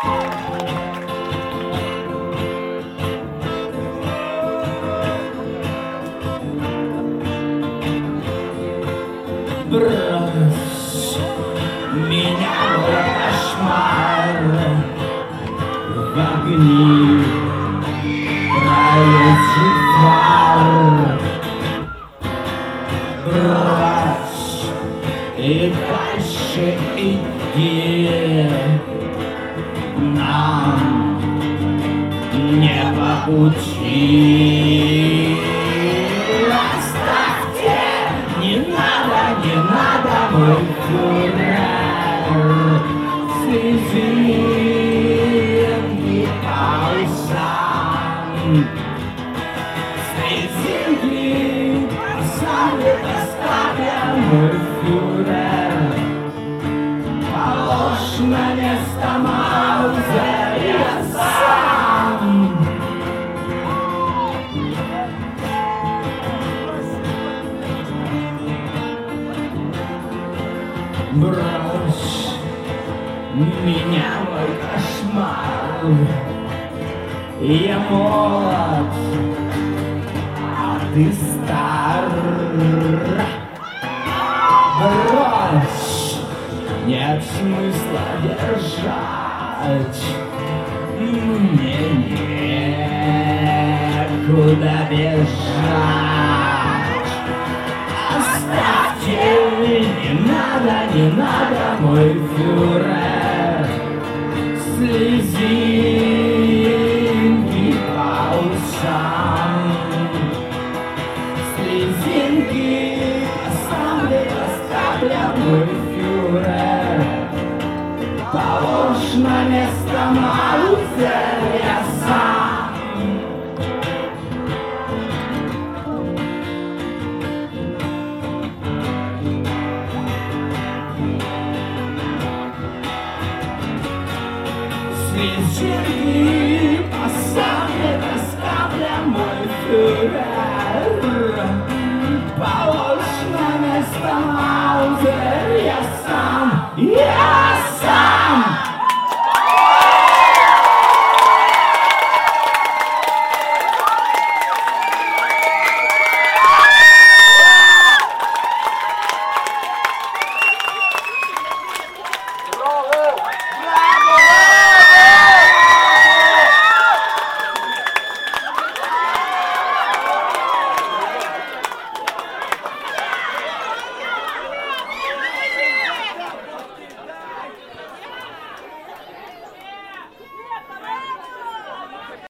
Брось меня в кошмар, в огни проезжий фар. Брось и дальше иди, нам не по пути. Не надо, мой фюрер, слезинки по усам, слезинки по усам доставят, мой фюрер. Положь на место Маузер, я сам. Брось меня, мой кошмар, я молод, а ты стар. Брось, нет смысла держать, мне некуда бежать. Оставьте, не надо, мой фюрер, слезинки по усам, слезинки оставля, мой фюрер. Положь на место Маузер, я сам. Слезинки по самой доставля, мой фюрер. Положь на место Маузер, я сам.